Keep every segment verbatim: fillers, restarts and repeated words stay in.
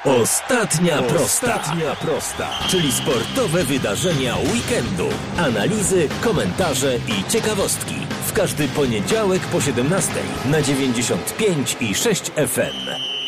Ostatnia prosta. Ostatnia prosta, czyli sportowe wydarzenia weekendu. Analizy, komentarze i ciekawostki. W każdy poniedziałek po siedemnastej na dziewięćdziesiąt pięć i sześć F M.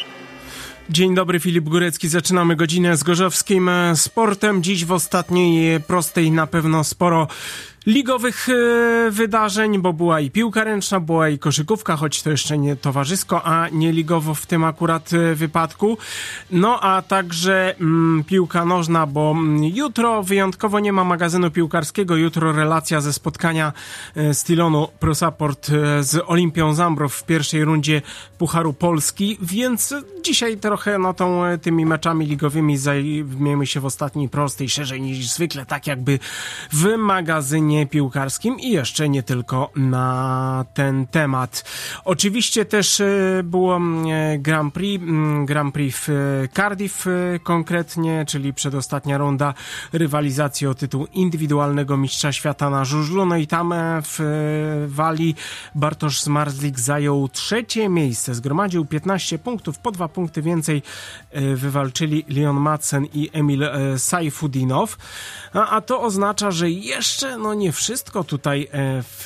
Dzień dobry, Filip Górecki. Zaczynamy godzinę z gorzowskim sportem. Dziś w ostatniej prostej na pewno sporo ligowych e, wydarzeń, bo była i piłka ręczna, była i koszykówka, choć to jeszcze nie towarzysko, a nie ligowo w tym akurat e, wypadku. No a także mm, piłka nożna, bo mm, jutro wyjątkowo nie ma magazynu piłkarskiego. Jutro relacja ze spotkania e, Stylonu Pro Support e, z Olimpią Zambrów w pierwszej rundzie Pucharu Polski, więc dzisiaj trochę no, tą, tymi meczami ligowymi zajmiemy się w ostatniej prostej, szerzej niż zwykle, tak jakby w magazynie piłkarskim i jeszcze nie tylko na ten temat. Oczywiście też było Grand Prix, Grand Prix w Cardiff konkretnie, czyli przedostatnia runda rywalizacji o tytuł indywidualnego mistrza świata na żużlu. No i tam w Walii Bartosz Zmarzlik zajął trzecie miejsce. Zgromadził piętnaście punktów, po dwa punkty więcej wywalczyli Leon Madsen i Emil Sajfudinow. A, a to oznacza, że jeszcze no nie wszystko tutaj w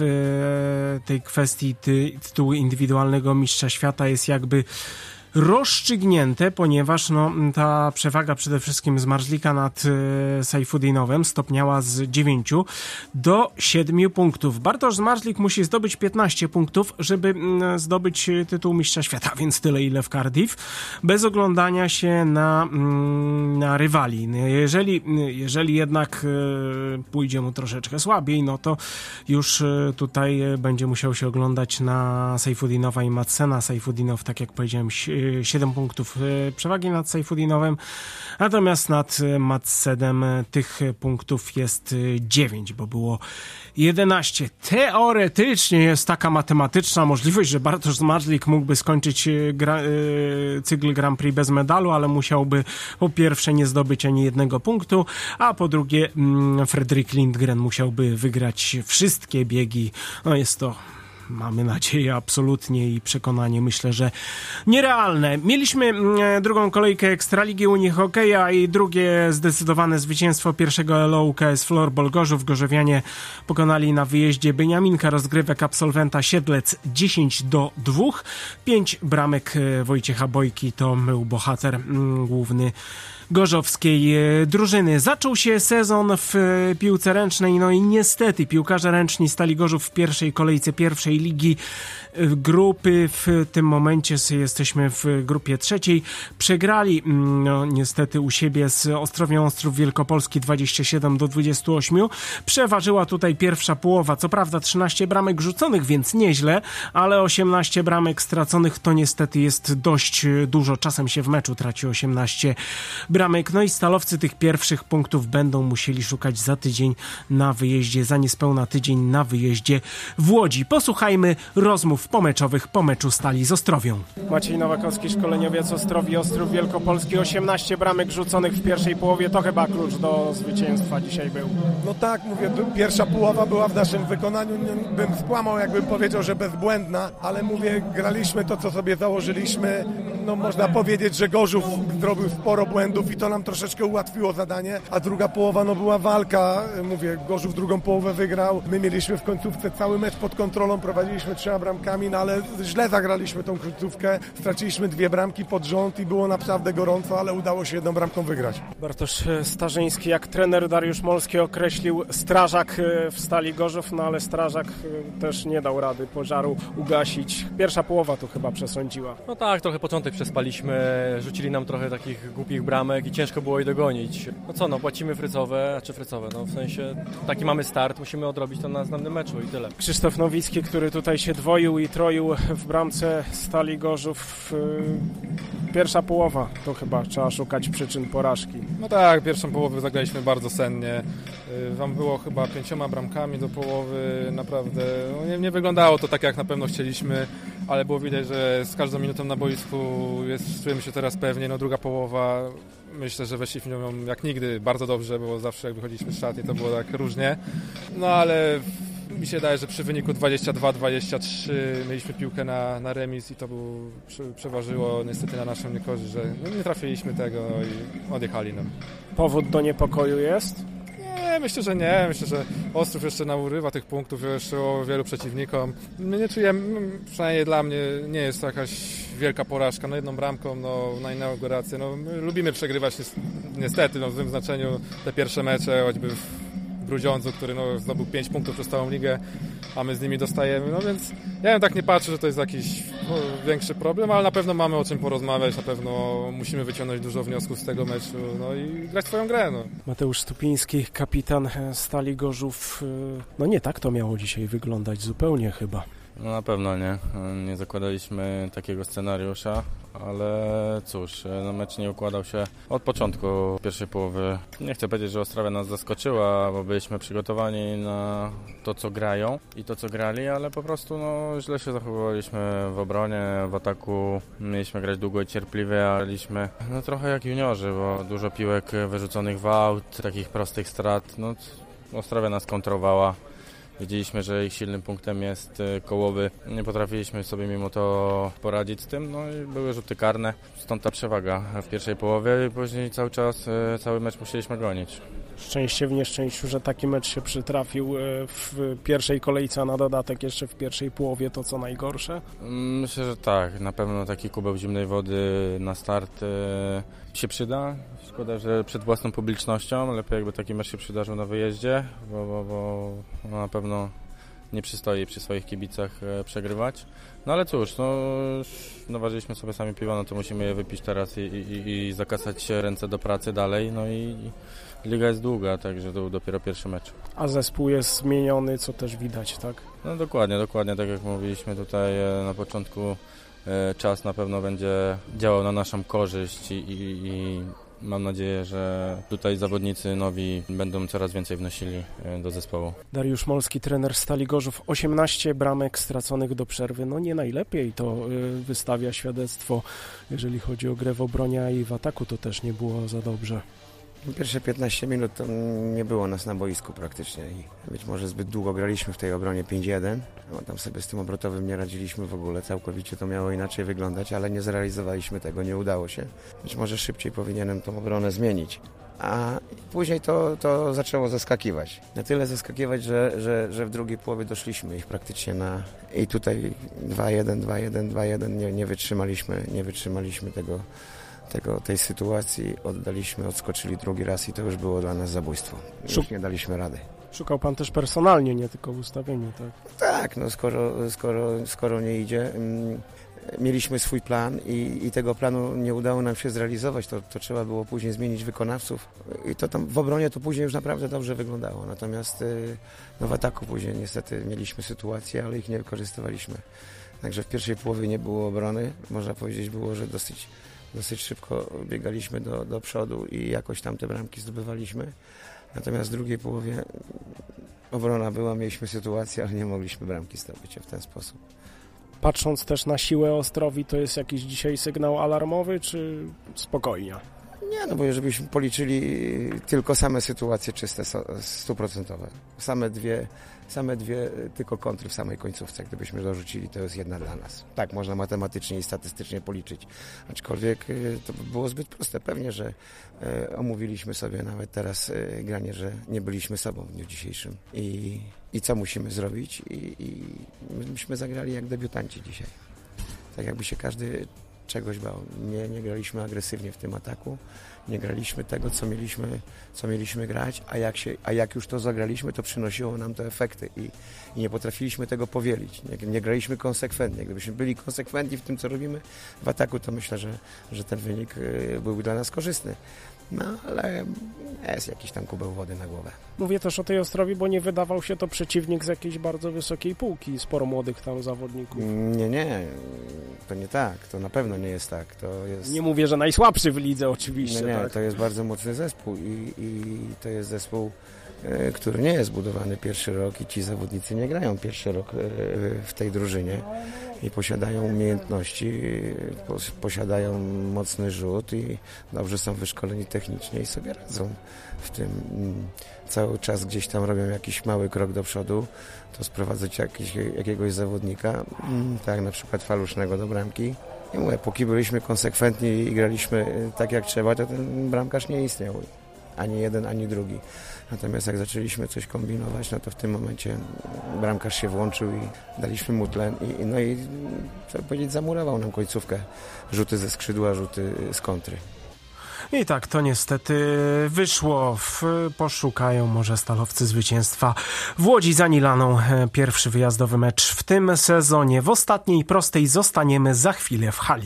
tej kwestii ty, tytułu indywidualnego mistrza świata jest jakby rozstrzygnięte, ponieważ no, ta przewaga przede wszystkim Zmarzlika nad e, Sajfudinowem stopniała z dziewięciu do siedmiu punktów. Bartosz Zmarzlik musi zdobyć piętnaście punktów, żeby m, zdobyć tytuł mistrza świata, więc tyle ile w Cardiff, bez oglądania się na, m, na rywali. Jeżeli, jeżeli jednak e, pójdzie mu troszeczkę słabiej, no to już e, tutaj będzie musiał się oglądać na Sajfudinowa i Madsena. Sajfudinow, tak jak powiedziałem, siedem punktów przewagi nad Sajfudinowem, natomiast nad Madsenem tych punktów jest dziewięć, bo było jedenaście. Teoretycznie jest taka matematyczna możliwość, że Bartosz Zmarzlik mógłby skończyć gra, cykl Grand Prix bez medalu, ale musiałby po pierwsze nie zdobyć ani jednego punktu, a po drugie Fredrik Lindgren musiałby wygrać wszystkie biegi. No jest to, mamy nadzieję absolutnie i przekonanie, myślę, że nierealne. Mieliśmy drugą kolejkę Ekstraligi Unii Hokeja i drugie zdecydowane zwycięstwo pierwszego L O U K S Floorball Gorzów. Gorzowianie pokonali na wyjeździe Beniaminka rozgrywek absolwenta Siedlec dziesięć do dwóch. Pięć bramek Wojciecha Bojki to był bohater główny gorzowskiej drużyny. Zaczął się sezon w piłce ręcznej, no i niestety piłkarze ręczni Stali Gorzów w pierwszej kolejce pierwszej ligi grupy. W tym momencie jesteśmy w grupie trzeciej. Przegrali no, niestety u siebie z Ostrowią Ostrów Wielkopolski dwadzieścia siedem do dwudziestu ośmiu. Przeważyła tutaj pierwsza połowa. Co prawda trzynaście bramek rzuconych, więc nieźle, ale osiemnaście bramek straconych to niestety jest dość dużo. Czasem się w meczu traci osiemnaście bramek. No i stalowcy tych pierwszych punktów będą musieli szukać za tydzień na wyjeździe, za niespełna tydzień na wyjeździe w Łodzi. Posłuchajmy rozmów pomeczowych po meczu Stali z Ostrowią. Maciej Nowakowski, szkoleniowiec Ostrowi Ostrów Wielkopolski. osiemnaście bramek rzuconych w pierwszej połowie, to chyba klucz do zwycięstwa dzisiaj był. No tak, mówię, pierwsza połowa była w naszym wykonaniu, nie, bym skłamał, jakbym powiedział, że bezbłędna, ale mówię, graliśmy to, co sobie założyliśmy. No można powiedzieć, że Gorzów zrobił sporo błędów i to nam troszeczkę ułatwiło zadanie, a druga połowa no była walka, mówię, Gorzów drugą połowę wygrał, my mieliśmy w końcówce cały mecz pod kontrolą, prowadziliśmy trzema bramkami, no ale źle zagraliśmy tą końcówkę, straciliśmy dwie bramki pod rząd i było naprawdę gorąco, ale udało się jedną bramką wygrać. Bartosz Starzyński, jak trener Dariusz Molski określił, strażak w Stali Gorzów, no ale strażak też nie dał rady pożaru ugasić. Pierwsza połowa tu chyba przesądziła. No tak, trochę początek przespaliśmy, rzucili nam trochę takich głupich bramek i ciężko było je dogonić. No co, no płacimy frycowe, a czy frycowe, no w sensie taki mamy start, musimy odrobić to na następnym meczu i tyle. Krzysztof Nowicki, który tutaj się dwoił i troił w bramce Stali Gorzów. Pierwsza połowa, to chyba trzeba szukać przyczyn porażki. No tak, pierwszą połowę zagraliśmy bardzo sennie. Wam było chyba pięcioma bramkami do połowy, naprawdę no nie, nie wyglądało to tak, jak na pewno chcieliśmy, ale było widać, że z każdą minutą na boisku jest, czujemy się teraz pewnie. No druga połowa, myślę, że weszliśmy w nią jak nigdy bardzo dobrze, bo zawsze jak wychodziliśmy z szatni, to było tak różnie. No ale mi się wydaje, że przy wyniku dwadzieścia dwa dwadzieścia trzy mieliśmy piłkę na, na remis i to był, przeważyło niestety na naszą niekorzyść, że no nie trafiliśmy tego i odjechali nam. Powód do niepokoju jest? Nie, myślę, że nie. Myślę, że Ostrów jeszcze naurywa tych punktów jeszcze o wielu przeciwnikom. My nie czujemy, przynajmniej dla mnie, nie jest to jakaś wielka porażka. No jedną bramką no, na inaugurację. No, my lubimy przegrywać niestety no, w tym znaczeniu te pierwsze mecze, choćby w Grudziądzu, który no, zdobył pięć punktów przez całą ligę, a my z nimi dostajemy. No więc ja bym tak nie patrzę, że to jest jakiś no, większy problem, ale na pewno mamy o czym porozmawiać, na pewno musimy wyciągnąć dużo wniosków z tego meczu no i grać swoją grę. No. Mateusz Stupiński, kapitan Stali Gorzów. No nie tak to miało dzisiaj wyglądać zupełnie chyba. No na pewno nie. Nie zakładaliśmy takiego scenariusza, ale cóż, no mecz nie układał się od początku pierwszej połowy. Nie chcę powiedzieć, że Ostrawia nas zaskoczyła, bo byliśmy przygotowani na to, co grają i to, co grali, ale po prostu no, źle się zachowywaliśmy w obronie, w ataku. Mieliśmy grać długo i cierpliwie, a graliśmy no, trochę jak juniorzy, bo dużo piłek wyrzuconych w aut, takich prostych strat. No, Ostrawia nas kontrowała. Wiedzieliśmy, że ich silnym punktem jest kołowy. Nie potrafiliśmy sobie mimo to poradzić z tym, no i były rzuty karne. Stąd ta przewaga w pierwszej połowie i później cały czas, cały mecz musieliśmy gonić. Szczęście w nieszczęściu, że taki mecz się przytrafił w pierwszej kolejce, a na dodatek jeszcze w pierwszej połowie, to co najgorsze? Myślę, że tak. Na pewno taki kubeł zimnej wody na start się przyda. Szkoda, że przed własną publicznością. Lepiej jakby taki mecz się przydarzył na wyjeździe, bo, bo, bo no na pewno nie przystoi przy swoich kibicach przegrywać. No ale cóż, no, naważyliśmy sobie sami piwa, no to musimy je wypić teraz i, i, i zakasać ręce do pracy dalej. No i liga jest długa, także to był dopiero pierwszy mecz. A zespół jest zmieniony, co też widać, tak? No dokładnie, dokładnie, tak jak mówiliśmy tutaj na początku, czas na pewno będzie działał na naszą korzyść i, i, i mam nadzieję, że tutaj zawodnicy nowi będą coraz więcej wnosili do zespołu. Dariusz Molski, trener Stali Gorzów. osiemnaście bramek straconych do przerwy. No nie najlepiej to wystawia świadectwo, jeżeli chodzi o grę w obronie, a i w ataku to też nie było za dobrze. Pierwsze piętnaście minut to nie było nas na boisku praktycznie i być może zbyt długo graliśmy w tej obronie pięć jeden. No, tam sobie z tym obrotowym nie radziliśmy w ogóle, całkowicie to miało inaczej wyglądać, ale nie zrealizowaliśmy tego, nie udało się. Być może szybciej powinienem tą obronę zmienić. A później to, to zaczęło zaskakiwać. Na tyle zaskakiwać, że, że, że w drugiej połowie doszliśmy ich praktycznie na... I tutaj dwa jeden, dwa jeden, dwa jeden nie, nie wytrzymaliśmy, nie wytrzymaliśmy tego... Tego, tej sytuacji, oddaliśmy, odskoczyli drugi raz i to już było dla nas zabójstwo. Już Szuk- nie daliśmy rady. Szukał pan też personalnie, nie tylko w ustawieniu, tak? Tak, no skoro, skoro, skoro nie idzie, mm, mieliśmy swój plan i, i tego planu nie udało nam się zrealizować, to, to trzeba było później zmienić wykonawców i to tam w obronie to później już naprawdę dobrze wyglądało, natomiast y, no w ataku później niestety mieliśmy sytuacje, ale ich nie wykorzystywaliśmy. Także w pierwszej połowie nie było obrony, można powiedzieć było, że dosyć Dosyć szybko biegaliśmy do, do przodu i jakoś tam te bramki zdobywaliśmy. Natomiast w drugiej połowie obrona była, mieliśmy sytuację, ale nie mogliśmy bramki zdobyć w ten sposób. Patrząc też na siłę Ostrowi, to jest jakiś dzisiaj sygnał alarmowy, czy spokojnie? Nie, no bo jeżeli byśmy policzyli tylko same sytuacje czyste, stuprocentowe, same dwie, same dwie tylko kontry w samej końcówce, gdybyśmy dorzucili, to jest jedna dla nas. Tak, można matematycznie i statystycznie policzyć, aczkolwiek to by było zbyt proste. Pewnie, że e, omówiliśmy sobie nawet teraz e, granie, że nie byliśmy sobą w dniu dzisiejszym i, i co musimy zrobić i, i myśmy zagrali jak debiutanci dzisiaj. Tak jakby się każdy czegoś bał. Nie, nie graliśmy agresywnie w tym ataku, nie graliśmy tego, co mieliśmy, co mieliśmy grać, a jak, się, a jak już to zagraliśmy, to przynosiło nam to efekty i, i nie potrafiliśmy tego powielić. Nie, nie graliśmy konsekwentnie. Gdybyśmy byli konsekwentni w tym, co robimy w ataku, to myślę, że, że ten wynik byłby dla nas korzystny. No, ale jest jakiś tam kubeł wody na głowę. Mówię też o tej Ostrowi, bo nie wydawał się to przeciwnik z jakiejś bardzo wysokiej półki, sporo młodych tam zawodników. Nie, nie, to nie tak, to na pewno nie jest tak. To jest... Nie mówię, że najsłabszy w lidze oczywiście. Nie, nie, tak? To jest bardzo mocny zespół i, i to jest zespół, e, który nie jest budowany pierwszy rok i ci zawodnicy nie grają pierwszy rok e, w tej drużynie. i posiadają umiejętności, posiadają mocny rzut i dobrze są wyszkoleni technicznie i sobie radzą w tym. Cały czas gdzieś tam robią jakiś mały krok do przodu, to sprowadzać jakiś, jakiegoś zawodnika, tak jak na przykład Falusznego do bramki. I mówię, póki byliśmy konsekwentni i graliśmy tak jak trzeba, to ten bramkarz nie istniał. Ani jeden, ani drugi. Natomiast jak zaczęliśmy coś kombinować, no to w tym momencie bramkarz się włączył i daliśmy mu tlen. I, no i, trzeba powiedzieć, zamurował nam końcówkę. Rzuty ze skrzydła, rzuty z kontry. I tak to niestety wyszło. W, poszukają może stalowcy zwycięstwa w Łodzi za Nilaną. Pierwszy wyjazdowy mecz w tym sezonie. W ostatniej prostej zostaniemy za chwilę w hali.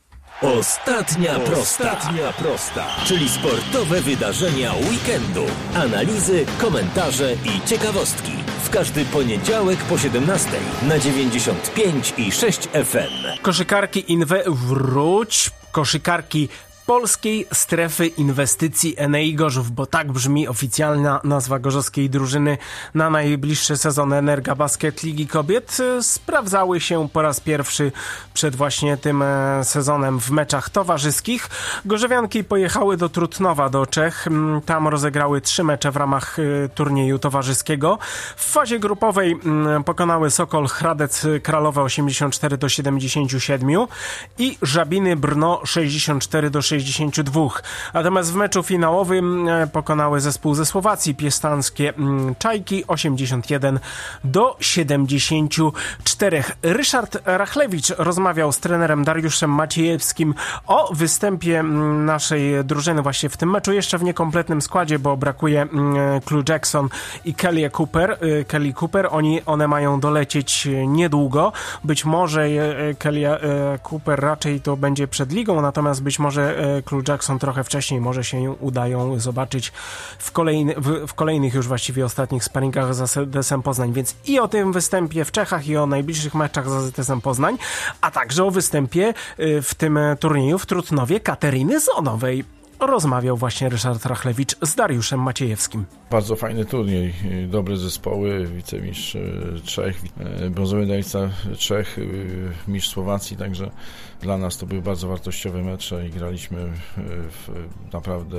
Ostatnia prosta. Ostatnia prosta, czyli sportowe wydarzenia weekendu. Analizy, komentarze i ciekawostki. W każdy poniedziałek po siedemnastej na dziewięćdziesiąt pięć i sześć F M. Koszykarki Inwe... Wróć. Koszykarki Polskiej Strefy Inwestycji Enei Gorzów, bo tak brzmi oficjalna nazwa gorzowskiej drużyny na najbliższy sezon Energa Basket Ligi Kobiet. Sprawdzały się po raz pierwszy przed właśnie tym sezonem w meczach towarzyskich. Gorzowianki pojechały do Trutnowa, do Czech. Tam rozegrały trzy mecze w ramach turnieju towarzyskiego. W fazie grupowej pokonały Sokol Hradec Kralowe osiemdziesiąt cztery do siedemdziesięciu siedmiu i Żabiny Brno sześćdziesiąt cztery do sześćdziesięciu dwóch. Natomiast w meczu finałowym pokonały zespół ze Słowacji piestanskie Czajki osiemdziesiąt jeden do siedemdziesięciu czterech. Ryszard Rachlewicz rozmawiał z trenerem Dariuszem Maciejewskim o występie naszej drużyny właśnie w tym meczu. Jeszcze w niekompletnym składzie, bo brakuje Clue Jackson i Kelly Cooper. Kelly Cooper. Oni, one mają dolecieć niedługo. Być może Kelly Cooper raczej to będzie przed ligą, natomiast być może Clue Jackson trochę wcześniej, może się udają zobaczyć w, kolejny, w, w kolejnych już właściwie ostatnich sparingach z A Z S-em Poznań. Więc i o tym występie w Czechach i o najbliższych meczach z A Z S-em Poznań, a także o występie w tym turnieju w Trutnowie Kateryny Zonowej. Rozmawiał właśnie Ryszard Rachlewicz z Dariuszem Maciejewskim. Bardzo fajny turniej, dobre zespoły, wicemistrz Czech, brązowy medalista Czech, mistrz Słowacji, także dla nas to były bardzo wartościowe mecze i graliśmy w, naprawdę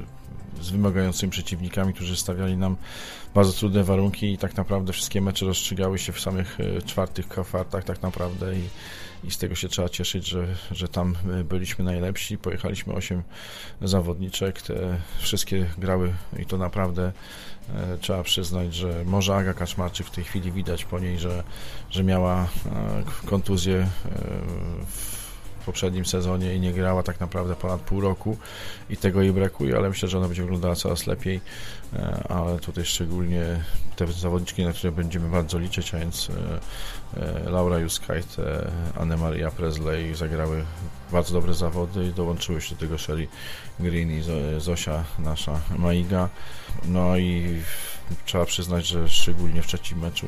z wymagającymi przeciwnikami, którzy stawiali nam bardzo trudne warunki i tak naprawdę wszystkie mecze rozstrzygały się w samych czwartych kwartach tak naprawdę i I z tego się trzeba cieszyć, że, że tam byliśmy najlepsi. Pojechaliśmy osiem zawodniczek, te wszystkie grały i to naprawdę e, trzeba przyznać, że może Aga Kaczmarczyk w tej chwili widać po niej, że, że miała e, kontuzję e, w w poprzednim sezonie i nie grała tak naprawdę ponad pół roku i tego jej brakuje, ale myślę, że ona będzie wyglądała coraz lepiej, ale tutaj szczególnie te zawodniczki, na które będziemy bardzo liczyć, a więc Laura Juskajt, Anne-Maria Presley zagrały bardzo dobre zawody i dołączyły się do tego Shelly Green i Zosia, nasza Maiga. No i trzeba przyznać, że szczególnie w trzecim meczu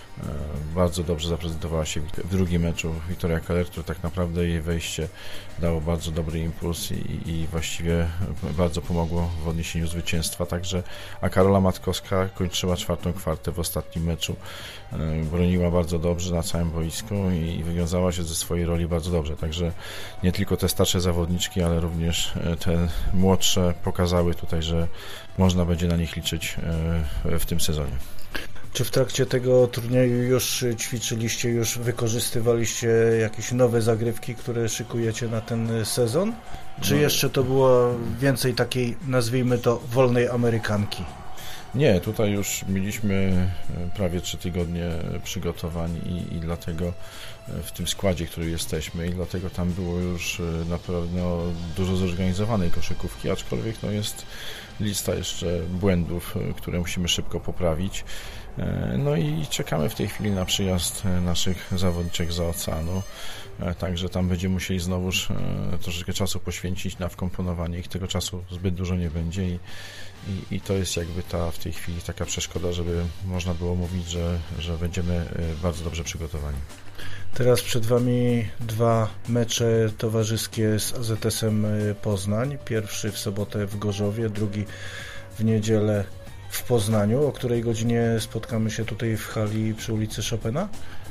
bardzo dobrze zaprezentowała się w drugim meczu Wiktoria Keller, która tak naprawdę jej wejście dało bardzo dobry impuls i, i właściwie bardzo pomogło w odniesieniu zwycięstwa. Także, a Karola Matkowska kończyła czwartą kwartę w ostatnim meczu. Broniła bardzo dobrze na całym boisku i wywiązała się ze swojej roli bardzo dobrze. Także nie tylko te starsze zawodniczki, ale również te młodsze pokazały tutaj, że można będzie na nich liczyć w tym sezonie. Czy w trakcie tego turnieju już ćwiczyliście, już wykorzystywaliście jakieś nowe zagrywki, które szykujecie na ten sezon? Czy no. jeszcze to było więcej takiej, nazwijmy to, wolnej Amerykanki? Nie, tutaj już mieliśmy prawie trzy tygodnie przygotowań i, i dlatego w tym składzie, który jesteśmy i dlatego tam było już na pewno dużo zorganizowanej koszykówki, aczkolwiek no jest lista jeszcze błędów, które musimy szybko poprawić. No i czekamy w tej chwili na przyjazd naszych zawodniczek za oceanu, także tam będziemy musieli znowuż troszeczkę czasu poświęcić na wkomponowanie ich, tego czasu zbyt dużo nie będzie i, i, i to jest jakby ta w tej chwili taka przeszkoda, żeby można było mówić, że, że będziemy bardzo dobrze przygotowani. Teraz przed Wami dwa mecze towarzyskie z A Z S-em Poznań. Pierwszy w sobotę w Gorzowie, drugi w niedzielę w Poznaniu. O której godzinie spotkamy się tutaj w hali przy ulicy Chopina?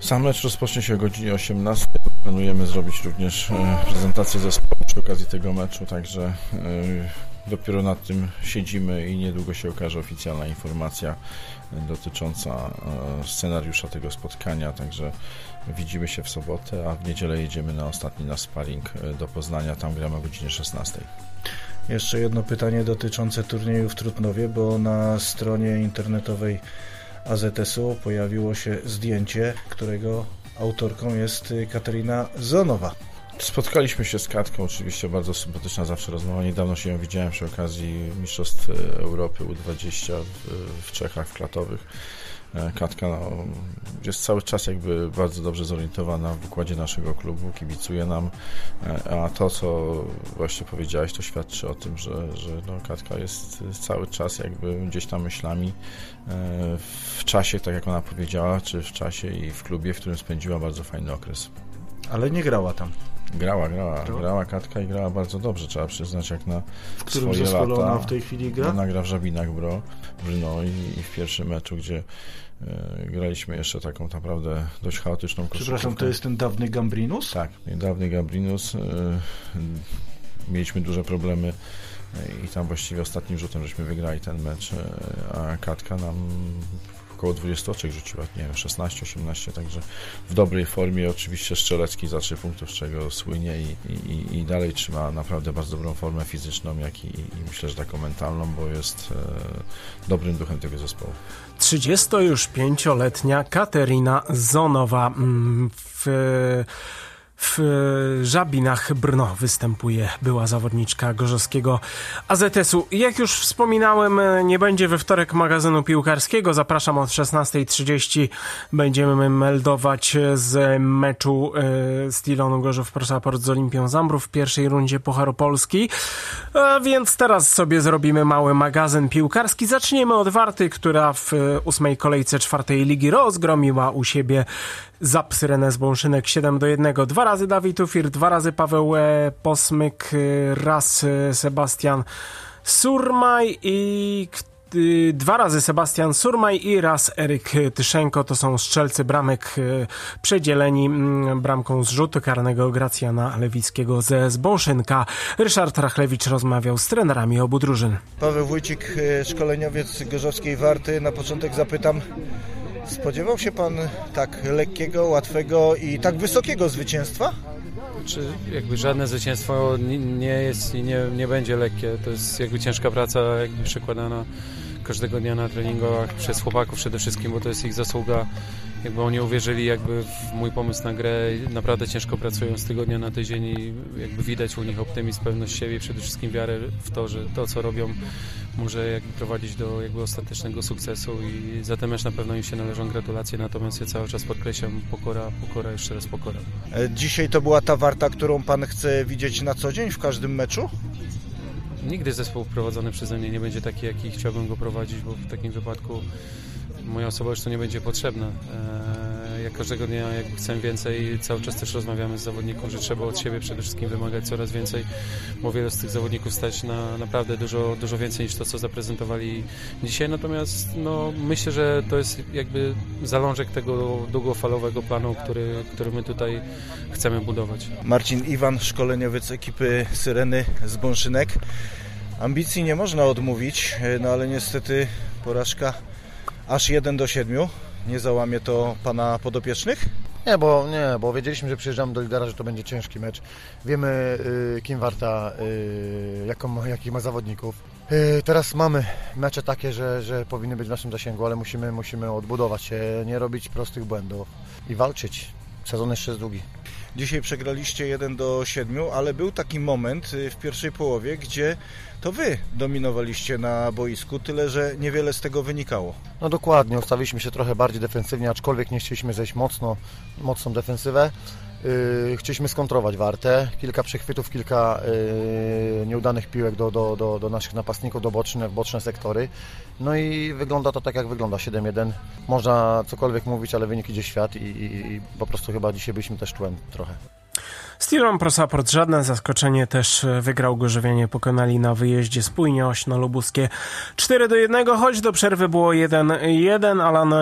Sam mecz rozpocznie się o godzinie osiemnastej. Planujemy zrobić również prezentację zespołu przy okazji tego meczu, także dopiero nad tym siedzimy i niedługo się okaże oficjalna informacja dotycząca scenariusza tego spotkania, także widzimy się w sobotę, a w niedzielę jedziemy na ostatni nasz sparring do Poznania, tam gramy o godzinie szesnastej. Jeszcze jedno pytanie dotyczące turnieju w Trutnowie, bo na stronie internetowej A Z S-u pojawiło się zdjęcie, którego autorką jest Katarina Zonowa. Spotkaliśmy się z Katką, oczywiście bardzo sympatyczna zawsze rozmowa. Niedawno się ją widziałem przy okazji Mistrzostw Europy U dwadzieścia w, w Czechach, w Klatowych. Katka no, jest cały czas jakby bardzo dobrze zorientowana w układzie naszego klubu, kibicuje nam, a to, co właśnie powiedziałeś, to świadczy o tym, że, że no, Katka jest cały czas jakby gdzieś tam myślami w czasie, tak jak ona powiedziała, czy w czasie i w klubie, w którym spędziła bardzo fajny okres. Ale nie grała tam. Grała, grała, grała Katka i grała bardzo dobrze, trzeba przyznać, jak na w którym swoje zespole lata. Ona w tej chwili gra? Ona gra w Żabinach Bro, Brno i, i w pierwszym meczu, gdzie e, graliśmy jeszcze taką naprawdę dość chaotyczną koszykówkę. Przepraszam, to jest ten dawny Gambrinus? Tak, dawny Gambrinus. E, mieliśmy duże problemy e, i tam właściwie ostatnim rzutem żeśmy wygrali ten mecz, e, a Katka nam około dwadzieścia oczek rzuciła, nie wiem, szesnaście osiemnaście, także w dobrej formie. Oczywiście Strzelecki za trzy punktów, z czego słynie i, i, i dalej trzyma naprawdę bardzo dobrą formę fizyczną, jak i, i myślę, że taką mentalną, bo jest e, dobrym duchem tego zespołu. trzydziestopięcioletnia Katarina Zonowa w W Żabinach Brno występuje była zawodniczka gorzowskiego A Z S-u. Jak już wspominałem, nie będzie we wtorek magazynu piłkarskiego. Zapraszam od szesnastej trzydzieści. Będziemy meldować z meczu Stilonu Gorzów-Proszaport z Olimpią Zambrów w pierwszej rundzie Pucharu Polski. A więc teraz sobie zrobimy mały magazyn piłkarski. Zaczniemy od Warty, która w ósmej kolejce czwartej ligi rozgromiła u siebie Zap Syrenę Bąszynek siedem do jednego. Dwa razy Dawid Ufir, dwa razy Paweł Posmyk, raz Sebastian Surmaj i dwa razy Sebastian Surmaj i raz Eryk Tyszenko. To są strzelcy bramek przedzieleni bramką z rzutu karnego Gracjana Lewickiego z S Bąszynka. Ryszard Rachlewicz rozmawiał z trenerami obu drużyn. Paweł Wójcik, szkoleniowiec gorzowskiej Warty. Na początek zapytam, spodziewał się pan tak lekkiego, łatwego i tak wysokiego zwycięstwa? Czy jakby żadne zwycięstwo nie jest i nie, nie będzie lekkie. To jest jakby ciężka praca, jakby przekładana każdego dnia na treningach przez chłopaków przede wszystkim, bo to jest ich zasługa. Jakby oni uwierzyli jakby w mój pomysł na grę, naprawdę ciężko pracują z tygodnia na tydzień i jakby widać u nich optymizm, pewność siebie i przede wszystkim wiarę w to, że to, co robią, może jakby prowadzić do jakby ostatecznego sukcesu i za ten mecz na pewno im się należą gratulacje, natomiast ja cały czas podkreślam, pokora, pokora, jeszcze raz pokora. Dzisiaj to była ta Warta, którą pan chce widzieć na co dzień w każdym meczu? Nigdy zespół prowadzony przeze mnie nie będzie taki, jaki chciałbym go prowadzić, bo w takim wypadku moja osoba już tu nie będzie potrzebna. Ja każdego dnia jakby chcę więcej, cały czas też rozmawiamy z zawodnikiem, że trzeba od siebie przede wszystkim wymagać coraz więcej, bo wiele z tych zawodników stać na naprawdę dużo, dużo więcej niż to, co zaprezentowali dzisiaj, natomiast no, myślę, że to jest jakby zalążek tego długofalowego planu, który, który my tutaj chcemy budować. Marcin Iwan, szkoleniowiec ekipy Syreny z Bąszynek. Ambicji nie można odmówić, no ale niestety porażka aż jeden do siedmiu. Nie załamie to pana podopiecznych? Nie, bo nie, bo wiedzieliśmy, że przyjeżdżamy do lidera, że to będzie ciężki mecz. Wiemy, y, kim Warta, y, jaką, jakich ma zawodników. Y, teraz mamy mecze takie, że, że powinny być w naszym zasięgu, ale musimy, musimy odbudować się, nie robić prostych błędów i walczyć. Sezon jeszcze jest długi. Dzisiaj przegraliście jeden do siedmiu, ale był taki moment w pierwszej połowie, gdzie to wy dominowaliście na boisku, tyle że niewiele z tego wynikało. No dokładnie, ustawiliśmy się trochę bardziej defensywnie, aczkolwiek nie chcieliśmy zejść mocno, mocną defensywę. Yy, chcieliśmy skontrować Wartę, kilka przechwytów, kilka yy, nieudanych piłek do, do, do, do naszych napastników, do boczne, boczne sektory. No i wygląda to tak, jak wygląda, siedem jeden. Można cokolwiek mówić, ale wynik idzie świat i, i, i po prostu chyba dzisiaj byliśmy też czułem trochę. Stilon Pro Support żadne zaskoczenie, też wygrał Gorzowianie, pokonali na wyjeździe Spójnie Ośno Lubuskie cztery do jednego, choć do przerwy było jeden jeden. Alan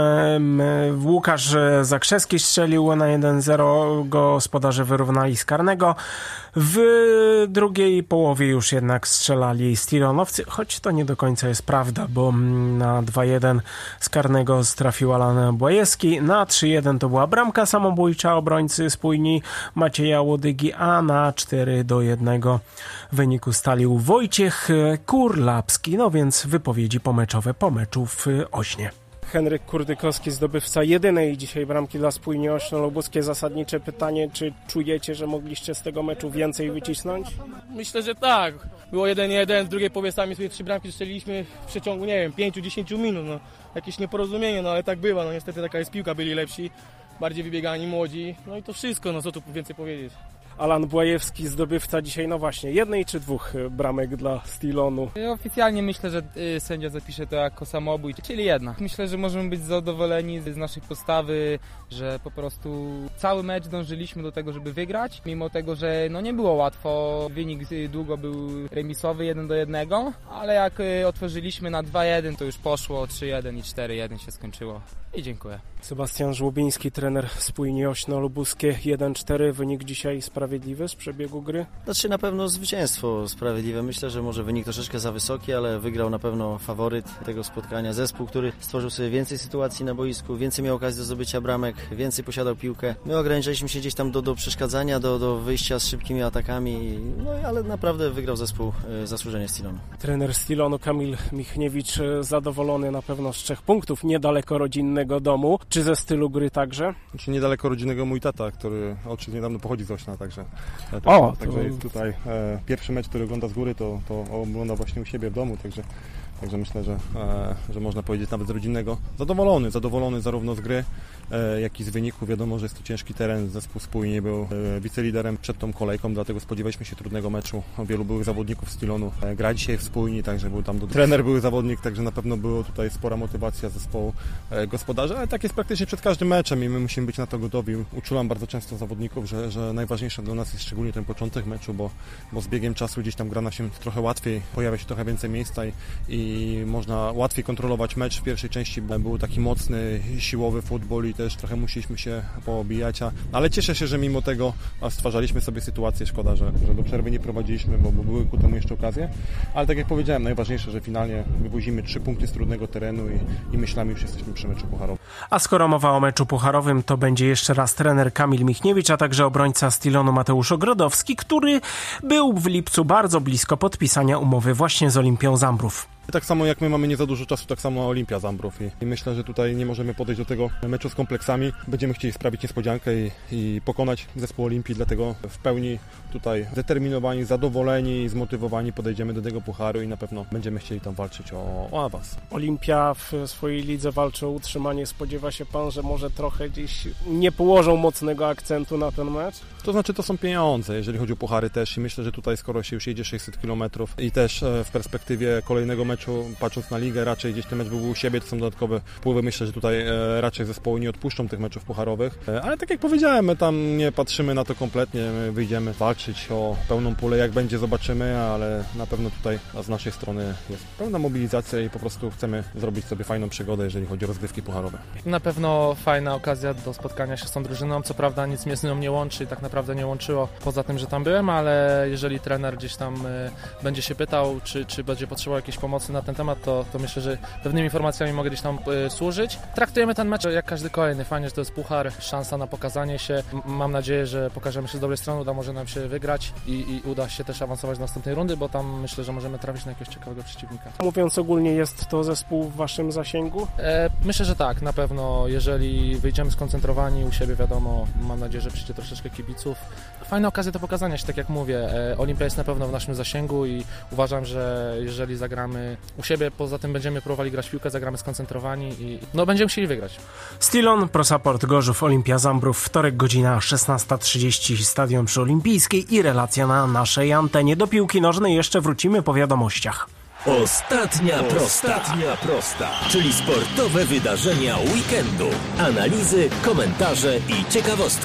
Łukasz Zakrzewski strzelił na jeden zero, gospodarze wyrównali z karnego. W drugiej połowie już jednak strzelali Stilonowcy, choć to nie do końca jest prawda, bo na dwa jeden z karnego trafił Alan Błajewski, na trzy jeden to była bramka samobójcza obrońcy Spójni Macieja Łodygi, a na cztery do jednego wynik ustalił Wojciech Kurlapski. No więc wypowiedzi pomeczowe po meczu w Ośnie. Henryk Kurdykowski, zdobywca jedynej dzisiaj bramki dla Spójni Ośno Lubuskie. Zasadnicze pytanie, czy czujecie, że mogliście z tego meczu więcej wycisnąć? Myślę, że tak. Było jeden jeden, w drugiej połowie sami sobie trzy bramki strzeliliśmy w przeciągu, nie wiem, pięć do dziesięciu minut. No. Jakieś nieporozumienie, no ale tak bywa. No niestety taka jest piłka, byli lepsi, bardziej wybiegani, młodzi. No i to wszystko, no co tu więcej powiedzieć. Alan Błajewski, zdobywca dzisiaj, no właśnie, jednej czy dwóch bramek dla Stilonu? Oficjalnie myślę, że y, sędzia zapisze to jako samobój, czyli jedna. Myślę, że możemy być zadowoleni z naszej postawy, że po prostu cały mecz dążyliśmy do tego, żeby wygrać, mimo tego, że no nie było łatwo. Wynik długo był remisowy, jeden do jednego, ale jak y, otworzyliśmy na dwa jeden, to już poszło trzy jeden i cztery jeden się skończyło. I dziękuję. Sebastian Żłobiński, trener Spójni Ośno Lubuskie, jeden cztery. Wynik dzisiaj sprawiedliwy z przebiegu gry? Znaczy na pewno zwycięstwo sprawiedliwe. Myślę, że może wynik troszeczkę za wysoki, ale wygrał na pewno faworyt tego spotkania. Zespół, który stworzył sobie więcej sytuacji na boisku, więcej miał okazji do zdobycia bramek, więcej posiadał piłkę. My ograniczyliśmy się gdzieś tam do, do przeszkadzania, do, do wyjścia z szybkimi atakami, no ale naprawdę wygrał zespół e, zasłużenie Stilonu. Trener Stilonu Kamil Michniewicz zadowolony na pewno z trzech punktów, niedaleko rodzinnego domu. Czy ze stylu gry także? Znaczy niedaleko rodzinnego mój tata, który od niedawno pochodzi z Ośna, także, o, także to... jest tutaj e, pierwszy mecz, który ogląda z góry, to, to ogląda właśnie u siebie w domu, także, także myślę, że, e, że można powiedzieć nawet z rodzinnego. Zadowolony, zadowolony zarówno z gry, e, jak i z wyniku. Wiadomo, że jest to ciężki teren, zespół Spójnie był e, wiceliderem przed tą kolejką, dlatego spodziewaliśmy się trudnego meczu. Wielu byłych zawodników Stilonu e, gra dzisiaj w Spójni, także był tam do... trener, były zawodnik, także na pewno było tutaj spora motywacja zespołu e, gospodarza, ale tak jest praktycznie przed każdym meczem i my musimy być na to gotowi. Uczulam bardzo często zawodników, że, że najważniejsze dla nas jest szczególnie ten początek meczu, bo, bo z biegiem czasu gdzieś tam gra nam się trochę łatwiej, pojawia się trochę więcej miejsca i, i można łatwiej kontrolować mecz. W pierwszej części był taki mocny, siłowy futbol i też trochę musieliśmy się poobijać, a, ale cieszę się, że mimo tego stwarzaliśmy sobie sytuację. Szkoda, że, że do przerwy nie prowadziliśmy, bo, bo były ku temu jeszcze okazje, ale tak jak powiedziałem, najważniejsze, że finalnie wywozimy trzy punkty z trudnego terenu i, i myślami już jesteśmy przy meczu pucharowym. A skoro mowa o meczu pucharowym, to będzie jeszcze raz trener Kamil Michniewicz, a także obrońca Stilonu Mateusz Ogrodowski, który był w lipcu bardzo blisko podpisania umowy właśnie z Olimpią Zambrów. Tak samo jak my mamy nie za dużo czasu, tak samo Olimpia Zambrów i, i myślę, że tutaj nie możemy podejść do tego meczu z kompleksami. Będziemy chcieli sprawić niespodziankę i, i pokonać zespół Olimpii, dlatego w pełni tutaj zdeterminowani, zadowoleni i zmotywowani podejdziemy do tego pucharu i na pewno będziemy chcieli tam walczyć o, o awans. Olimpia w swojej lidze walczy o utrzymanie. Spodziewa się pan, że może trochę gdzieś nie położą mocnego akcentu na ten mecz? To znaczy to są pieniądze, jeżeli chodzi o puchary też i myślę, że tutaj skoro się już jedzie sześćset kilometrów i też w perspektywie kolejnego meczu, patrząc na ligę, raczej gdzieś ten mecz był u siebie, to są dodatkowe wpływy. Myślę, że tutaj raczej zespoły nie odpuszczą tych meczów pucharowych, ale tak jak powiedziałem, my tam nie patrzymy na to kompletnie, my wyjdziemy walczyć o pełną pulę, jak będzie zobaczymy, ale na pewno tutaj z naszej strony jest pełna mobilizacja i po prostu chcemy zrobić sobie fajną przygodę, jeżeli chodzi o rozgrywki pucharowe. Na pewno fajna okazja do spotkania się z tą drużyną, co prawda nic mnie z nią nie łączy, tak naprawdę nie łączyło poza tym, że tam byłem, ale jeżeli trener gdzieś tam y, będzie się pytał, czy, czy będzie potrzebował jakiejś pomocy na ten temat, to, to myślę, że pewnymi informacjami mogę gdzieś tam y, służyć. Traktujemy ten mecz jak każdy kolejny. Fajnie, że to jest puchar, szansa na pokazanie się. M- mam nadzieję, że pokażemy się z dobrej strony, uda może nam się wygrać i, i uda się też awansować do następnej rundy, bo tam myślę, że możemy trafić na jakiegoś ciekawego przeciwnika. Mówiąc ogólnie, jest to zespół w waszym zasięgu? E, myślę, że tak, na pewno. Jeżeli wyjdziemy skoncentrowani u siebie, wiadomo, mam nadzieję, że przyjdzie troszeczkę kibiców. Fajna okazja do pokazania się, tak jak mówię. E, Olimpia jest na pewno w naszym zasięgu i uważam, że jeżeli zagramy u siebie, poza tym będziemy próbowali grać w piłkę, zagramy skoncentrowani i no będziemy chcieli wygrać. Stilon Pro Support Gorzów, Olimpia Zambrów, wtorek godzina szesnasta trzydzieści, Stadion przy Olimpijskiej i relacja na naszej antenie. Do piłki nożnej jeszcze wrócimy po wiadomościach. Ostatnia prosta. Ostatnia prosta, czyli sportowe wydarzenia weekendu. Analizy, komentarze i ciekawostki.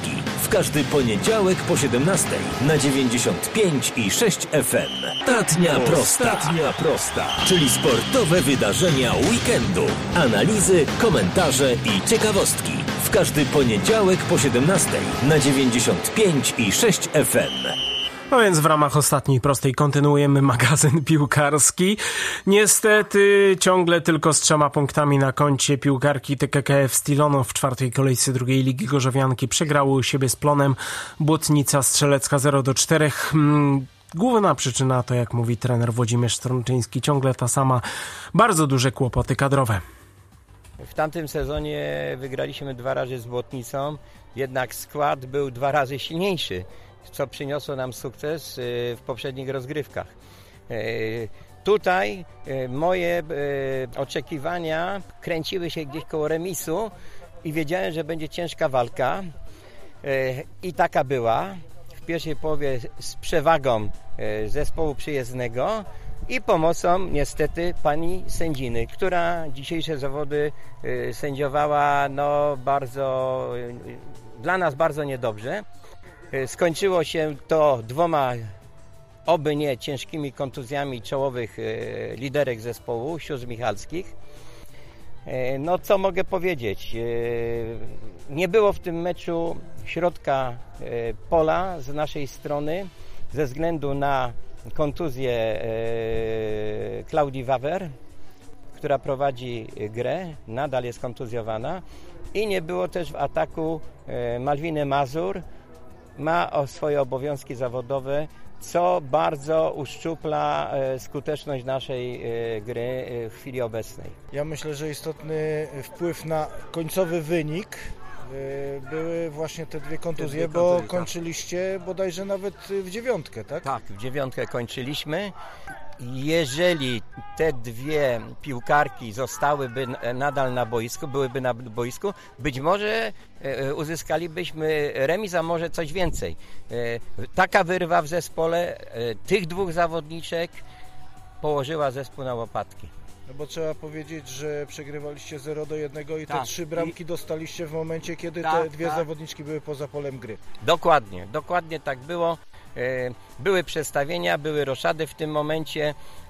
W każdy poniedziałek po siedemnastej na dziewięćdziesiąt pięć i sześć F M. Ostatnia prosta. Ostatnia prosta, czyli sportowe wydarzenia weekendu. Analizy, komentarze i ciekawostki. W każdy poniedziałek po siedemnastej na dziewięćdziesiąt pięć i sześć F M. No więc w ramach ostatniej prostej kontynuujemy magazyn piłkarski. Niestety ciągle tylko z trzema punktami na koncie piłkarki T K K F Stilonów w czwartej kolejce drugiej Ligi Gorzowianki przegrały u siebie z Plonem. Błotnica Strzelecka zero do czterech. Główna przyczyna to, jak mówi trener Włodzimierz Strączyński, ciągle ta sama. Bardzo duże kłopoty kadrowe. W tamtym sezonie wygraliśmy dwa razy z Błotnicą, jednak skład był dwa razy silniejszy, co przyniosło nam sukces w poprzednich rozgrywkach. Tutaj moje oczekiwania kręciły się gdzieś koło remisu i wiedziałem, że będzie ciężka walka i taka była. W pierwszej połowie z przewagą zespołu przyjezdnego i pomocą niestety pani sędziny, która dzisiejsze zawody sędziowała no bardzo, dla nas bardzo niedobrze. Skończyło się to dwoma, oby nie ciężkimi kontuzjami czołowych liderek zespołu, sióstr Michalskich. No co mogę powiedzieć? Nie było w tym meczu środka pola z naszej strony ze względu na kontuzję Klaudii Wawer, która prowadzi grę, nadal jest kontuzjowana, i nie było też w ataku Malwiny Mazur, ma swoje obowiązki zawodowe, co bardzo uszczupla skuteczność naszej gry w chwili obecnej. Ja myślę, że istotny wpływ na końcowy wynik były właśnie te dwie kontuzje, te dwie kontuzje, bo kończyliście bodajże nawet w dziewiątkę, tak? Tak, w dziewiątkę kończyliśmy. Jeżeli te dwie piłkarki zostałyby nadal na boisku, byłyby na boisku, być może uzyskalibyśmy remis, a może coś więcej. Taka wyrwa w zespole tych dwóch zawodniczek położyła zespół na łopatki. No bo trzeba powiedzieć, że przegrywaliście zero do jednego i tak, te trzy bramki i... dostaliście w momencie, kiedy tak, te dwie tak. zawodniczki były poza polem gry. Dokładnie, dokładnie tak było. Były przestawienia, były roszady w tym momencie.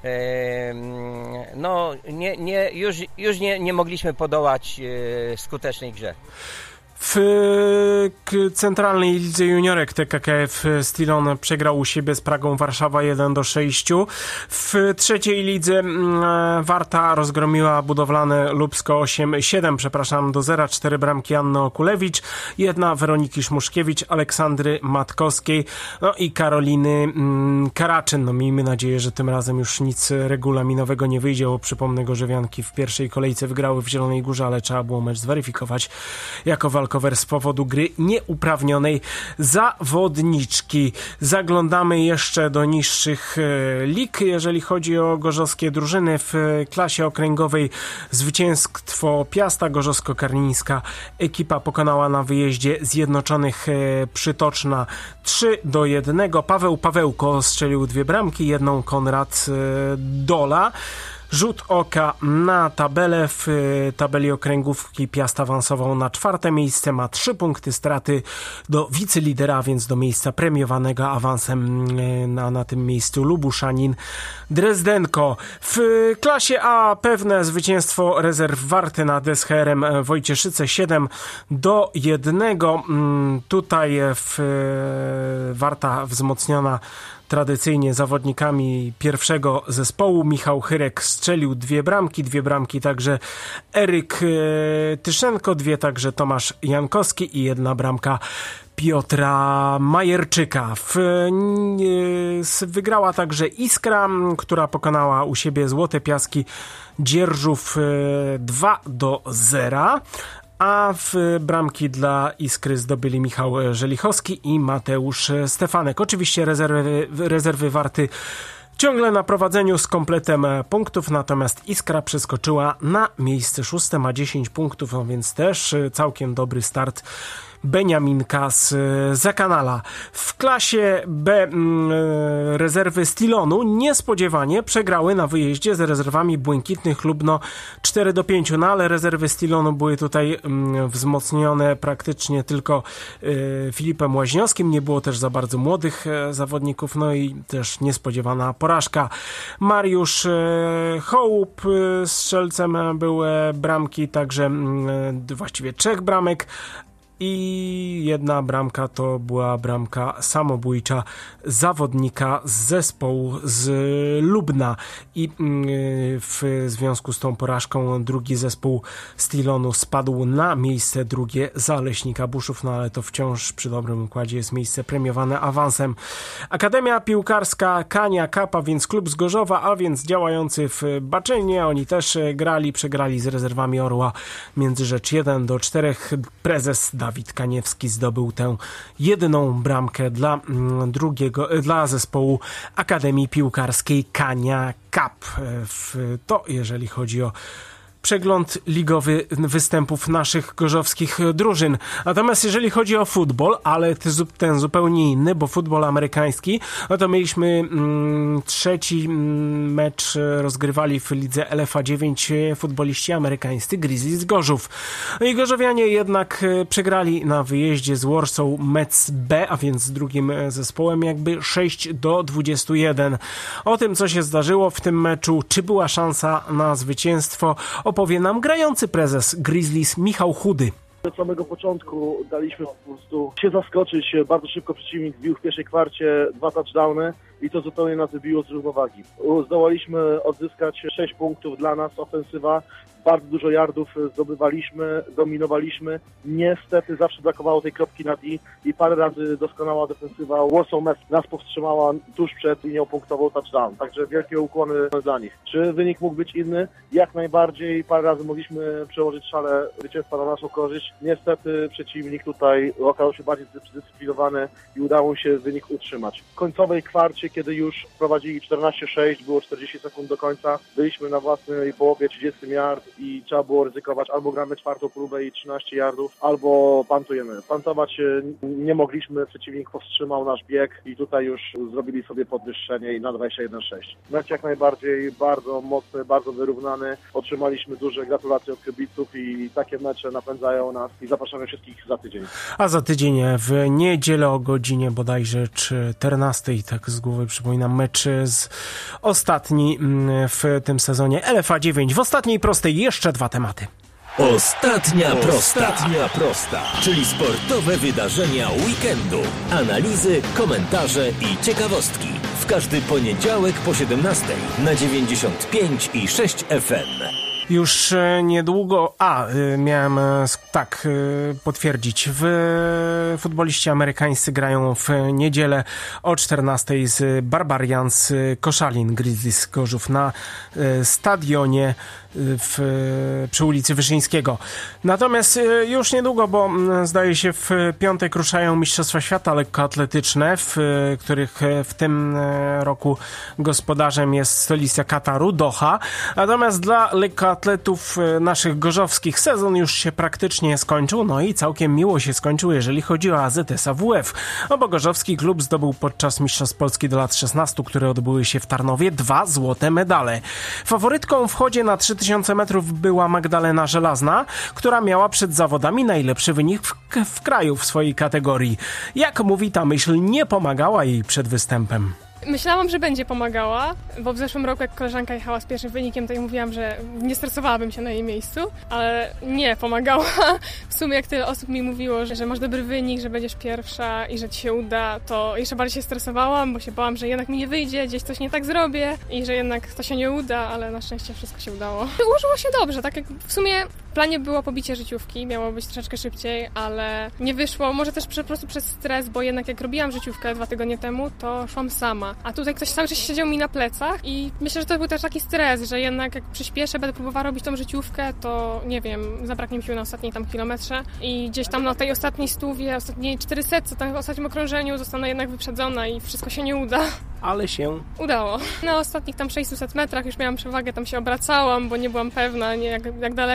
No, nie, nie, już już nie, nie mogliśmy podołać skutecznej grze. W centralnej lidze juniorek T K K F Stilon przegrał u siebie z Pragą Warszawa jeden do sześciu. W trzeciej lidze Warta rozgromiła budowlane Lubsko osiem siedem, przepraszam, do zera. Cztery bramki Anny Okulewicz, jedna Weroniki Szmuszkiewicz, Aleksandry Matkowskiej, no i Karoliny Karaczyn. No miejmy nadzieję, że tym razem już nic regulaminowego nie wyjdzie, bo przypomnę, Gorzowianki w pierwszej kolejce wygrały w Zielonej Górze, ale trzeba było mecz zweryfikować jako walkowy z powodu gry nieuprawnionej zawodniczki. Zaglądamy jeszcze do niższych lig. Jeżeli chodzi o gorzowskie drużyny w klasie okręgowej, zwycięstwo Piasta Gorzowsko-Karlińska. Ekipa pokonała na wyjeździe Zjednoczonych Przytoczna trzy do jednego. Paweł Pawełko strzelił dwie bramki, jedną Konrad Dola. Rzut oka na tabelę. W tabeli okręgówki Piast awansował na czwarte miejsce, ma trzy punkty straty do wicelidera, więc do miejsca premiowanego awansem na, na tym miejscu Lubuszanin Drezdenko. W klasie A pewne zwycięstwo rezerw Warty nad S H R-em Wojcieszyce siedem do jednego. Tutaj w Warta wzmocniona tradycyjnie zawodnikami pierwszego zespołu. Michał Chyrek strzelił dwie bramki, dwie bramki także Eryk Tyszenko, dwie także Tomasz Jankowski i jedna bramka Piotra Majerczyka. W, wygrała także Iskra, która pokonała u siebie Złote Piaski Dzierżów dwa do zera. A w bramki dla Iskry zdobyli Michał Żelichowski i Mateusz Stefanek. Oczywiście rezerwy, rezerwy Warty ciągle na prowadzeniu z kompletem punktów, natomiast Iskra przeskoczyła na miejsce szóste, ma dziesięć punktów, no więc też całkiem dobry start Beniaminka z Zakanala. W klasie B rezerwy Stilonu niespodziewanie przegrały na wyjeździe z rezerwami Błękitnych Lubno cztery do pięciu, no ale rezerwy Stilonu były tutaj wzmocnione praktycznie tylko Filipem Łaźniowskim, nie było też za bardzo młodych zawodników, no i też niespodziewana porażka. Mariusz Hołup strzelcem był bramki, także właściwie trzech bramek, i jedna bramka to była bramka samobójcza zawodnika z zespołu z Lubna i w związku z tą porażką drugi zespół Stilonu spadł na miejsce drugie Zaleśnika Buszów, no ale to wciąż przy dobrym układzie jest miejsce premiowane awansem. Akademia Piłkarska Kania Kapa, więc klub z Gorzowa, a więc działający w Baczynie, oni też grali, przegrali z rezerwami Orła Międzyrzecz jeden do czterech. Prezes Dawid Kaniewski zdobył tę jedyną bramkę dla drugiego, dla zespołu Akademii Piłkarskiej Kania Cup. To jeżeli chodzi o przegląd ligowy występów naszych gorzowskich drużyn. Natomiast jeżeli chodzi o futbol, ale ten zupełnie inny, bo futbol amerykański, no to mieliśmy mm, trzeci mm, mecz rozgrywali w lidze L F A dziewięć futboliści amerykańscy Grizzlies Gorzów. No i gorzowianie jednak przegrali na wyjeździe z Warsaw Mets B, a więc z drugim zespołem jakby sześć do dwudziestu jeden. O tym, co się zdarzyło w tym meczu, czy była szansa na zwycięstwo, opowie nam grający prezes Grizzlies Michał Chudy. Od samego początku daliśmy po prostu się zaskoczyć. Bardzo szybko przeciwnik wbił w pierwszej kwarcie dwa touchdowny i to zupełnie nas wybiło z równowagi. Zdołaliśmy odzyskać sześć punktów dla nas, ofensywa. Bardzo dużo yardów zdobywaliśmy, dominowaliśmy. Niestety zawsze brakowało tej kropki na D i parę razy doskonała defensywa Warsaw Mets nas powstrzymała tuż przed linią punktową touchdown. Także wielkie ukłony dla nich. Czy wynik mógł być inny? Jak najbardziej. Parę razy mogliśmy przełożyć szale zwycięstwa na naszą korzyść. Niestety przeciwnik tutaj okazał się bardziej zdyscyplinowany i udało się wynik utrzymać. W końcowej kwarcie, kiedy już prowadzili czternaście sześć, było czterdzieści sekund do końca, byliśmy na własnej połowie trzydzieści yard i trzeba było ryzykować, albo gramy czwartą próbę i trzynaście yardów, albo pantujemy. Pantować nie mogliśmy, przeciwnik powstrzymał nasz bieg i tutaj już zrobili sobie podwyższenie i na dwadzieścia jeden sześć. Mecz jak najbardziej bardzo mocny, bardzo wyrównany. Otrzymaliśmy duże gratulacje od kibiców i takie mecze napędzają nas i zapraszamy wszystkich za tydzień. A za tydzień w niedzielę o godzinie bodajże czternastej, tak z głowy przypominam, mecz z ostatni w tym sezonie L F A dziewięć. W ostatniej prostej jeszcze dwa tematy. Ostatnia prosta. Ostatnia prosta, czyli sportowe wydarzenia weekendu. Analizy, komentarze i ciekawostki. W każdy poniedziałek po siedemnastej na dziewięćdziesiąt pięć i sześć F M. Już niedługo, a miałem tak potwierdzić, w futboliści amerykańscy grają w niedzielę o czternastej z Barbarians Koszalin Grizzlies Gorzów na stadionie w, przy ulicy Wyszyńskiego. Natomiast już niedługo, bo zdaje się w piątek ruszają Mistrzostwa Świata lekkoatletyczne, w których w tym roku gospodarzem jest stolica Kataru, Doha. Natomiast dla lekkoatletów naszych gorzowskich sezon już się praktycznie skończył, no i całkiem miło się skończył, jeżeli chodzi o A Z S A W F. No bo gorzowski klub zdobył podczas Mistrzostw Polski do lat szesnastu, które odbyły się w Tarnowie, dwa złote medale. Faworytką w chodzie na trzy tysiące metrów była Magdalena Żelazna, która miała przed zawodami najlepszy wynik w, w kraju w swojej kategorii. Jak mówi, ta myśl nie pomagała jej przed występem. Myślałam, że będzie pomagała, bo w zeszłym roku jak koleżanka jechała z pierwszym wynikiem, to jej mówiłam, że nie stresowałabym się na jej miejscu, ale nie pomagała. W sumie jak tyle osób mi mówiło, że, że masz dobry wynik, że będziesz pierwsza i że ci się uda, to jeszcze bardziej się stresowałam, bo się bałam, że jednak mi nie wyjdzie, gdzieś coś nie tak zrobię i że jednak to się nie uda, ale na szczęście wszystko się udało. Ułożyło się dobrze, tak jak w sumie w planie było pobicie życiówki, miało być troszeczkę szybciej, ale nie wyszło, może też po prostu przez stres, bo jednak jak robiłam życiówkę dwa tygodnie temu, to szłam sama. A tutaj ktoś cały czas siedział mi na plecach i myślę, że to był też taki stres, że jednak jak przyspieszę, będę próbowała robić tą życiówkę, to nie wiem, zabraknie mi siły na ostatniej tam kilometrze i gdzieś tam na tej ostatniej stówie, ostatniej czterysetce, tam w ostatnim okrążeniu zostanę jednak wyprzedzona i wszystko się nie uda. Ale się udało. Na ostatnich tam sześćset metrach już miałam przewagę, tam się obracałam, bo nie byłam pewna, nie, jak, jak daleko jest za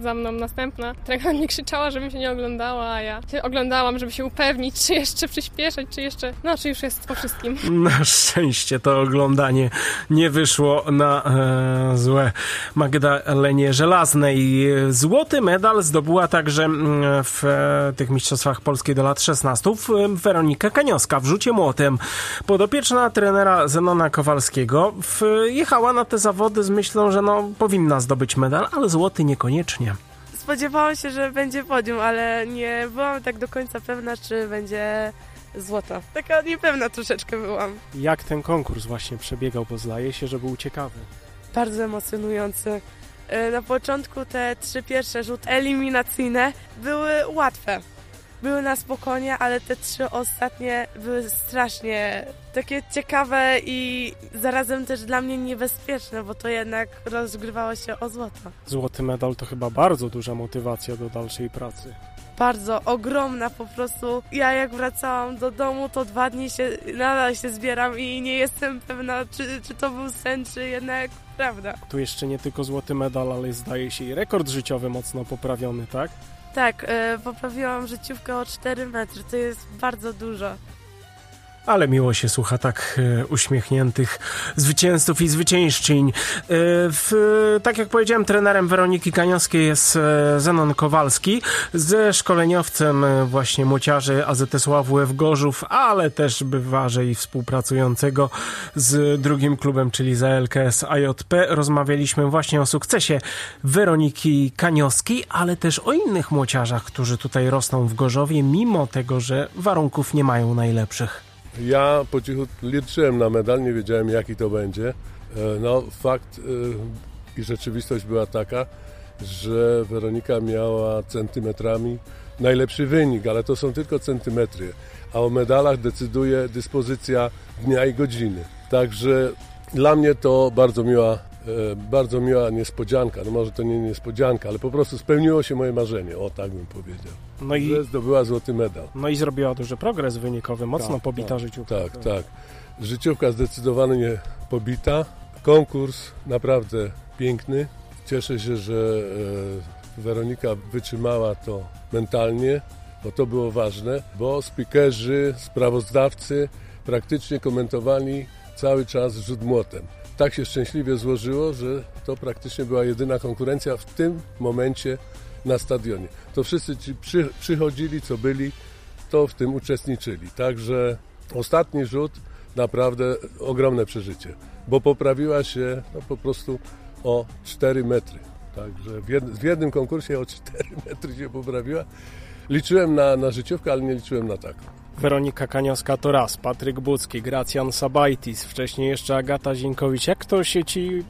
za mną następna. Trener mnie krzyczała, żebym się nie oglądała, a ja się oglądałam, żeby się upewnić, czy jeszcze przyspieszać, czy jeszcze, no czy już jest po wszystkim. Na szczęście to oglądanie nie wyszło na e, złe Magdalenie Żelaznej. Złoty medal zdobyła także w e, tych mistrzostwach Polski do lat szesnastu Weronika Kanioska w rzucie młotem. Podopieczna trenera Zenona Kowalskiego w, jechała na te zawody z myślą, że no, powinna zdobyć medal, ale złoty niekoniecznie. Spodziewałam się, że będzie podium, ale nie byłam tak do końca pewna, czy będzie złota. Taka niepewna troszeczkę byłam. Jak ten konkurs właśnie przebiegał, bo zdaje się, że był ciekawy. Bardzo emocjonujący. Na początku te trzy pierwsze rzuty eliminacyjne były łatwe. Były na spokojnie, ale te trzy ostatnie były strasznie takie ciekawe i zarazem też dla mnie niebezpieczne, bo to jednak rozgrywało się o złoto. Złoty medal to chyba bardzo duża motywacja do dalszej pracy. Bardzo ogromna po prostu. Ja jak wracałam do domu, to dwa dni się nadal się zbieram i nie jestem pewna, czy, czy to był sen, czy jednak prawda. Tu jeszcze nie tylko złoty medal, ale zdaje się i rekord życiowy mocno poprawiony, tak? Tak, yy, poprawiłam życiówkę o cztery metry, to jest bardzo dużo. Ale miło się słucha tak e, uśmiechniętych zwycięzców i zwyciężczyń. E, w, tak jak powiedziałem, trenerem Weroniki Kanioskiej jest e, Zenon Kowalski, ze szkoleniowcem e, właśnie młociarzy A Z S U A W F Gorzów, ale też bywarze i współpracującego z drugim klubem, czyli z A L K S A J P. Rozmawialiśmy właśnie o sukcesie Weroniki Kanioskiej, ale też o innych młociarzach, którzy tutaj rosną w Gorzowie, mimo tego, że warunków nie mają najlepszych. Ja po cichu liczyłem na medal, nie wiedziałem jaki to będzie. No fakt i rzeczywistość była taka, że Weronika miała centymetrami najlepszy wynik, ale to są tylko centymetry, a o medalach decyduje dyspozycja dnia i godziny. Także dla mnie to bardzo miła, bardzo miła niespodzianka, no może to nie niespodzianka, ale po prostu spełniło się moje marzenie, o tak bym powiedział. No i że zdobyła złoty medal. No i zrobiła duży progres wynikowy, mocno tak, pobita tak, życiówka. Tak, tak. Życiówka zdecydowanie pobita. Konkurs naprawdę piękny. Cieszę się, że e, Weronika wytrzymała to mentalnie, bo to było ważne, bo speakerzy, sprawozdawcy praktycznie komentowali cały czas rzut młotem. Tak się szczęśliwie złożyło, że to praktycznie była jedyna konkurencja w tym momencie na stadionie. To wszyscy ci przy, przychodzili, co byli, to w tym uczestniczyli. Także ostatni rzut naprawdę ogromne przeżycie, bo poprawiła się no, po prostu o cztery metry. Także w, jed, w jednym konkursie o cztery metry się poprawiła. Liczyłem na, na życiówkę, ale nie liczyłem na taką. Weronika Kanioska to raz, Patryk Bucki, Gracjan Sabajtis, wcześniej jeszcze Agata Zinkowicz. Jak to się ci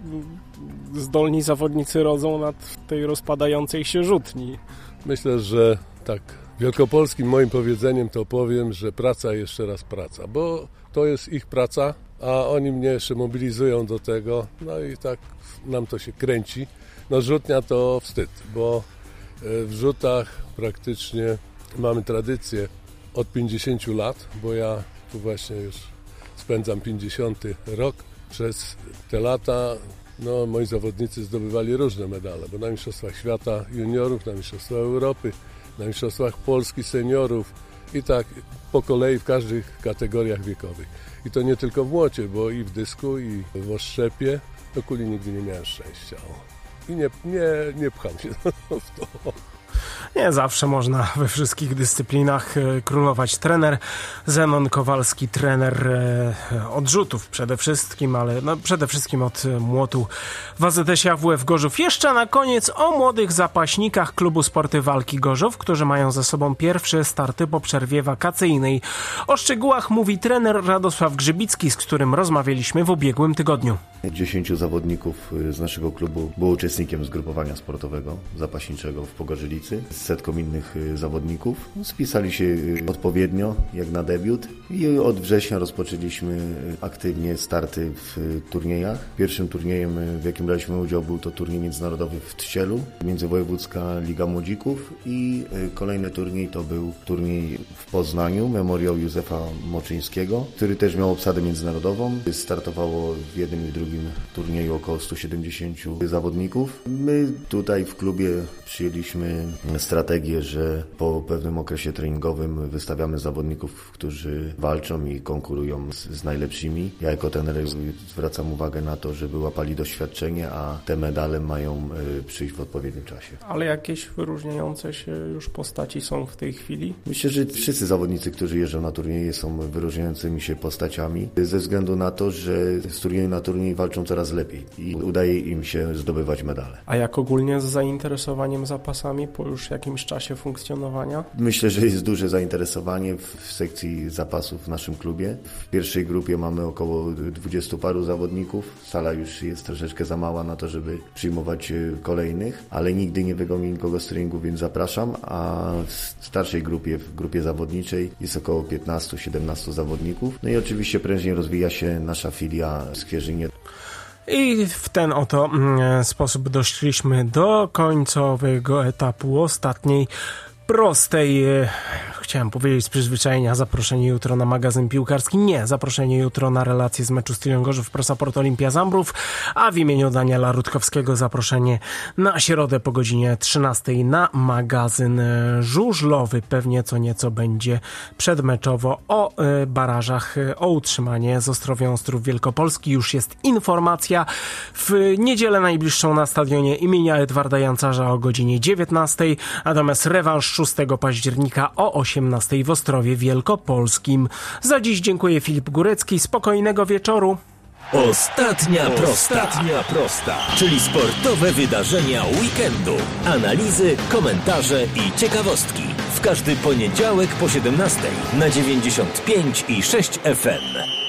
zdolni zawodnicy rodzą nad tej rozpadającej się rzutni? Myślę, że tak wielkopolskim moim powiedzeniem to powiem, że praca jeszcze raz praca, bo to jest ich praca, a oni mnie jeszcze mobilizują do tego, no i tak nam to się kręci. No rzutnia to wstyd, bo w rzutach praktycznie mamy tradycję od pięćdziesięciu lat, bo ja tu właśnie już spędzam pięćdziesiąty rok. Przez te lata no, moi zawodnicy zdobywali różne medale, bo na Mistrzostwach Świata Juniorów, na Mistrzostwach Europy, na Mistrzostwach Polski Seniorów i tak po kolei w każdych kategoriach wiekowych. I to nie tylko w młocie, bo i w dysku, i w oszczepie. Do kuli nigdy nie miałem szczęścia. I nie, nie, nie pcham się w to. Nie zawsze można we wszystkich dyscyplinach królować. Trener Zenon Kowalski, trener odrzutów przede wszystkim, ale no przede wszystkim od młotu w A Z S ie A W F Gorzów. Jeszcze na koniec o młodych zapaśnikach Klubu Sporty Walki Gorzów, którzy mają za sobą pierwsze starty po przerwie wakacyjnej. O szczegółach mówi trener Radosław Grzybicki, z którym rozmawialiśmy w ubiegłym tygodniu. Dziesięciu zawodników z naszego klubu było uczestnikiem zgrupowania sportowego zapaśniczego w Pogorzylicy. z setką innych zawodników. Spisali się odpowiednio, jak na debiut i od września rozpoczęliśmy aktywnie starty w turniejach. Pierwszym turniejem, w jakim braliśmy udział, był to turniej międzynarodowy w Tcielu, Międzywojewódzka Liga Młodzików, i kolejny turniej to był turniej w Poznaniu, Memoriał Józefa Moczyńskiego, który też miał obsadę międzynarodową. Startowało w jednym i w drugim turnieju około stu siedemdziesięciu zawodników. My tutaj w klubie przyjęliśmy strategię, że po pewnym okresie treningowym wystawiamy zawodników, którzy walczą i konkurują z, z najlepszymi. Ja jako trener zwracam uwagę na to, żeby łapali doświadczenie, a te medale mają przyjść w odpowiednim czasie. Ale jakieś wyróżniające się już postaci są w tej chwili? Myślę, że wszyscy zawodnicy, którzy jeżdżą na turnieje, są wyróżniającymi się postaciami, ze względu na to, że z turnieju na turniej walczą coraz lepiej i udaje im się zdobywać medale. A jak ogólnie z zainteresowaniem zapasami po już jakimś czasie funkcjonowania? Myślę, że jest duże zainteresowanie w sekcji zapasów w naszym klubie. W pierwszej grupie mamy około dwudziestu paru zawodników. Sala już jest troszeczkę za mała na to, żeby przyjmować kolejnych, ale nigdy nie wygonię nikogo z treningu, więc zapraszam. A w starszej grupie, w grupie zawodniczej jest około piętnastu siedemnastu zawodników. No i oczywiście prężnie rozwija się nasza filia w Skwierzynie. I w ten oto sposób doszliśmy do końcowego etapu ostatniej prostej, chciałem powiedzieć z przyzwyczajenia, zaproszenie jutro na magazyn piłkarski. Nie, zaproszenie jutro na relacje z meczu z Tylią Gorzów, ProSupport Olimpia Zambrów, a w imieniu Daniela Rutkowskiego zaproszenie na środę po godzinie trzynastej na magazyn żużlowy. Pewnie co nieco będzie przedmeczowo o barażach o utrzymanie z Ostrowią Ostrów Wielkopolski. Już jest informacja. W niedzielę najbliższą na stadionie imienia Edwarda Jancarza o godzinie dziewiętnastej, natomiast rewanż szóstego października o osiemnastej w Ostrowie Wielkopolskim. Za dziś dziękuję, Filip Górecki. Spokojnego wieczoru. Ostatnia prosta. Ostatnia prosta, czyli sportowe wydarzenia weekendu. Analizy, komentarze i ciekawostki. W każdy poniedziałek po siedemnastej na dziewięćdziesiąt pięć i sześć F M.